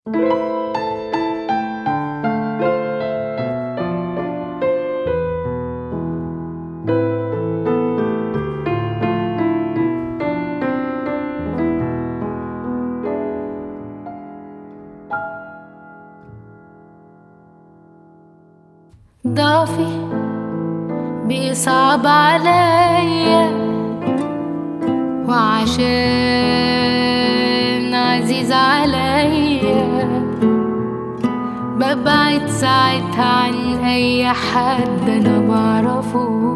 ضعفي بيصعب عليا، وعشان عزيز عليا ببعد ساعتها عن اي حد انا بعرفه،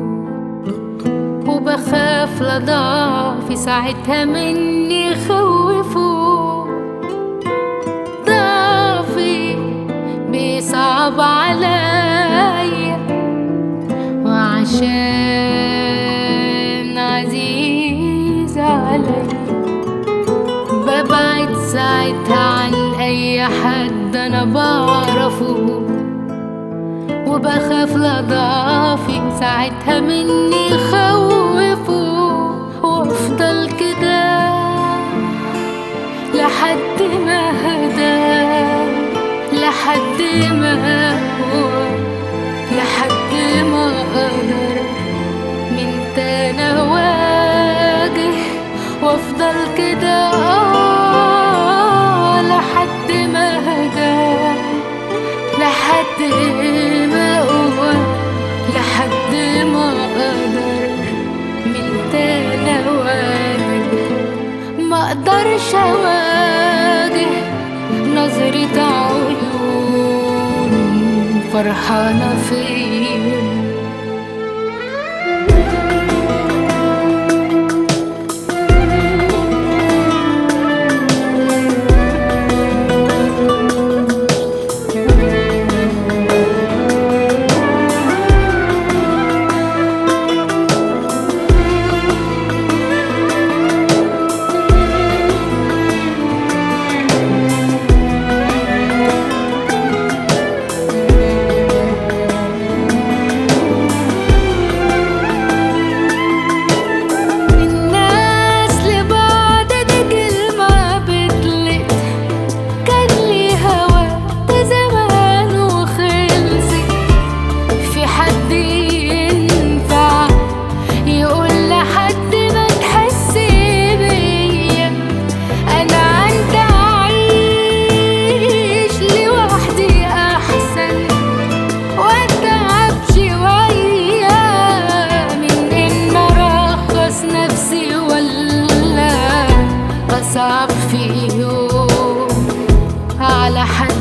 وبخاف لضعفي ساعتها مني يخوفه. ضعفي بيصعب عليا، وعشان عزيز عليا ببعد ساعتها عن اي حد انا بعرفه، وبخاف لضعفي ساعتها مني يخوفه. وافضل كده لحد ما هدى، لحد ما هو، لحد ما اقدر من تاني اواجه. وافضل كده لحد ما هدى، لحد ما هو، لحد ما اقدر من تاني اواجه. ما اقدرش اواجه نظرة عيون فرحانة فيا. صعب في يوم على حد